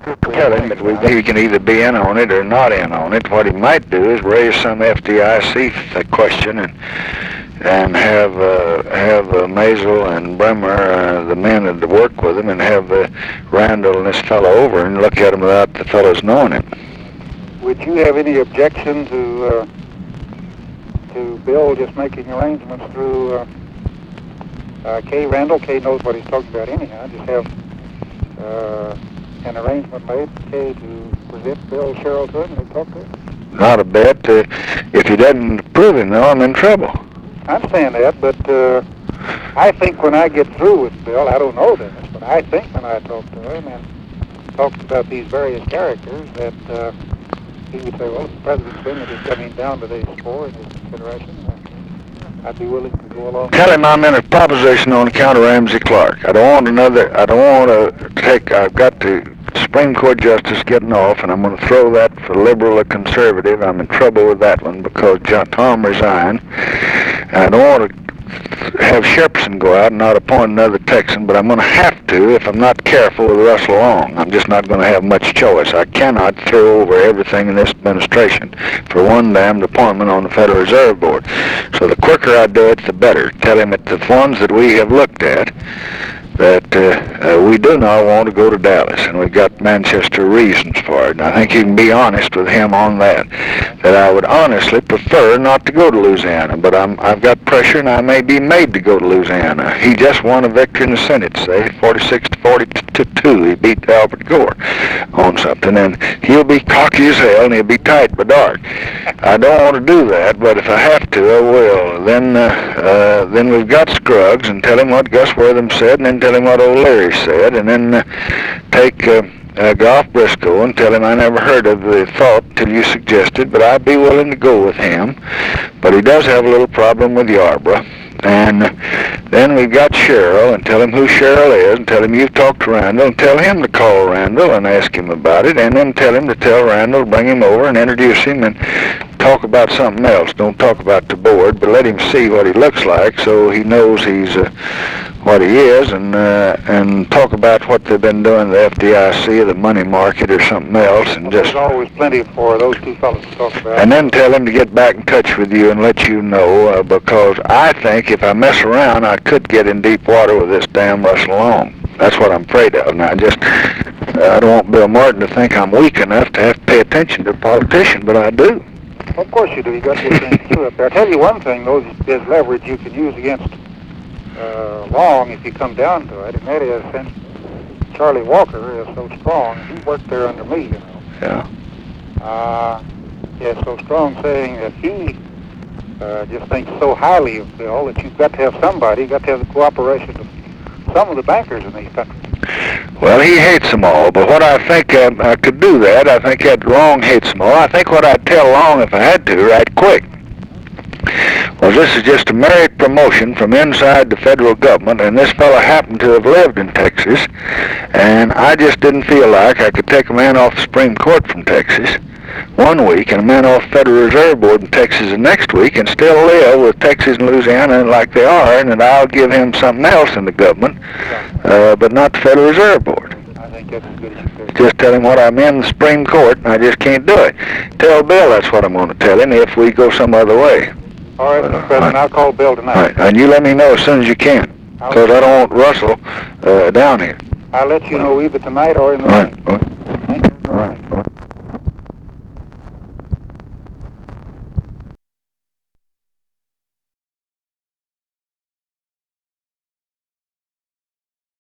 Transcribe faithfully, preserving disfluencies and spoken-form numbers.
Tell him that we, he can either be in on it or not in on it. What he might do is raise some F D I C question and and have uh, have uh, Maisel and Bremer, uh, the men that work with him, and have uh, Randall and this fellow over and look at him without the fellows knowing him. Would you have any objection to uh, to Bill just making arrangements through uh, uh, Kay Randall? Kay knows what he's talking about anyhow. Just have uh, an arrangement made for Kay to present Bill Sherrill to him and talk to him? Not a bit. Uh, if he doesn't approve him, though, I'm in trouble. I understand that, but uh, I think when I get through with Bill, I don't know this, but I think when I talk to him and talk about these various characters, that uh, he would say, well, if the President's thing that is coming down to these four in his consideration, uh, I'd be willing to go along. Tell him I'm in a proposition on account of Ramsey Clark. I don't want another, I don't want to take, I've got the Supreme Court Justice getting off, and I'm going to throw that for liberal or conservative. I'm in trouble with that one because John Tom resigned. And I don't want to have Shepson go out and not appoint another Texan, but I'm going to have to if I'm not careful with Russell Long. I'm just not going to have much choice. I cannot throw over everything in this administration for one damned appointment on the Federal Reserve Board. So the quicker I do it, the better. Tell him that the ones that we have looked at, that uh, uh, we do not want to go to Dallas, and we've got Manchester reasons for it. And I think you can be honest with him on that, that I would honestly prefer not to go to Louisiana, but I'm, I've got pressure, and I may be made to go to Louisiana. He just won a victory in the Senate, say, forty-six to forty-two. He beat Albert Gore on something, and he'll be cocky as hell, and he'll be tight but dark. I don't want to do that, but if I have to, I will. Then, uh, uh, then we've got Scruggs, and tell him what Gus Wortham said, and then tell him what old Larry said, and then uh, take uh, uh, Goff Briscoe and tell him I never heard of the thought till you suggested, but I'd be willing to go with him. But he does have a little problem with Yarborough. And then we've got Sherrill, and tell him who Sherrill is, and tell him you've talked to Randall, and tell him to call Randall and ask him about it, and then tell him to tell Randall, bring him over and introduce him and talk about something else. Don't talk about the board, but let him see what he looks like so he knows he's uh, what he is, and uh, and talk about what they've been doing, the F D I C or the money market or something else, and well, just... There's always plenty for those two fellows to talk about. And then tell him to get back in touch with you and let you know, uh, because I think if I mess around, I could get in deep water with this damn Russell Long. That's what I'm afraid of. Now, I just, uh, I don't want Bill Martin to think I'm weak enough to have to pay attention to a politician, but I do. Well, of course you do. You got your things to do up there. I'll tell you one thing, though, there's leverage you can use against uh, Long if you come down to it, and that is since Charlie Walker is so strong, he worked there under me, you know. Yeah. Uh, yeah, so strong saying that he uh, just thinks so highly of Bill that you've got to have somebody, you've got to have the cooperation of some of the bankers in these countries. Well, he hates them all, but what I think um, I could do that, I think that Long hates them all. I think what I'd tell Long if I had to, right quick, was this is just a merit promotion from inside the federal government, and this fellow happened to have lived in Texas, and I just didn't feel like I could take a man off the Supreme Court from Texas one week and a man off the Federal Reserve Board in Texas the next week and still live with Texas and Louisiana like they are, and that I'll give him something else in the government, uh, but not the Federal Reserve Board. I think that's as good as you could. Just tell him what I'm in the Supreme Court, and I just can't do it. Tell Bill that's what I'm going to tell him if we go some other way. All right, Mister President, I'll call Bill tonight. All right, and you let me know as soon as you can, because I don't want Russell uh, down here. I'll let you know either tonight or in the All morning. right.